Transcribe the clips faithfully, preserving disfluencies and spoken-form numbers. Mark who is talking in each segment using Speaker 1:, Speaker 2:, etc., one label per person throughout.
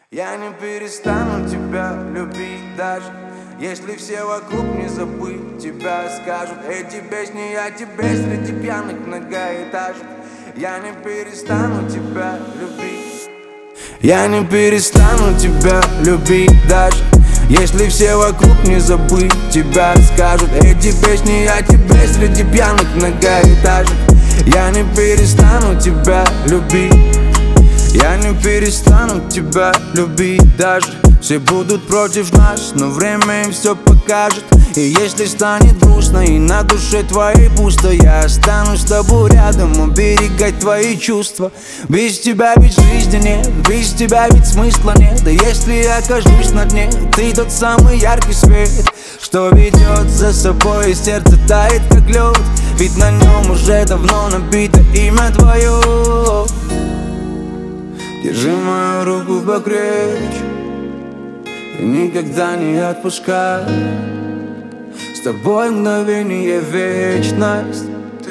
Speaker 1: Я не перестану тебя любить даже если все вокруг не забыть тебя скажут. Эти песни о тебе среди пьяных многоэтажек. Я не перестану тебя любить. Я не перестану тебя любить даже если все вокруг не забыть тебя скажут. Эти песни о тебе среди пьяных многоэтажек. Я не перестану тебя любить. Я не перестану тебя любить даже все будут против нас, но время им все покажет. И если станет грустно и на душе твоей пусто, я останусь с тобой рядом, оберегать твои чувства. Без тебя ведь жизни нет, без тебя ведь смысла нет. Да если я окажусь на дне, ты тот самый яркий свет, что ведет за собой, и сердце тает как лед. Ведь на нем уже давно набито имя твое. Держи мою руку покрепче и никогда не отпускай. С тобой мгновение вечность.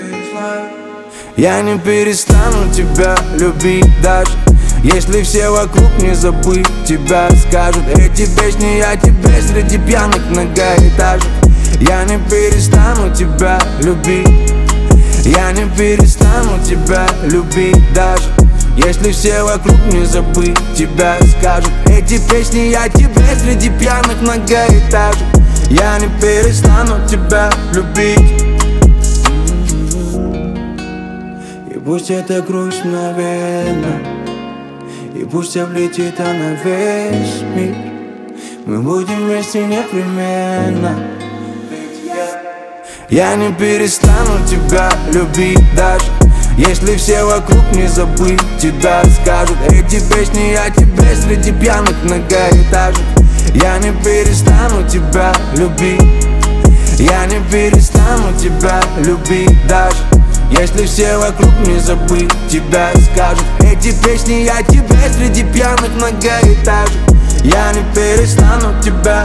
Speaker 1: Я не перестану тебя любить даже если все вокруг не забыть тебя скажут. Эти песни о тебе среди пьяных многоэтажек. Я не перестану тебя любить. Я не перестану тебя любить даже если все вокруг не забыть тебя скажут. Эти песни о тебе среди пьяных многоэтажек. Я не перестану тебя любить. И пусть это грусть мгновенно, и пусть облетит она весь мир, мы будем вместе непременно. Я не перестану тебя любить даже если все вокруг не забыть тебя скажут. Эти песни о тебе среди пьяных многоэтажек. Я не перестану тебя любить. Я не перестану тебя любить даже если все вокруг не забыть тебя скажут. Эти песни о тебе среди пьяных многоэтажек. Я не перестану тебя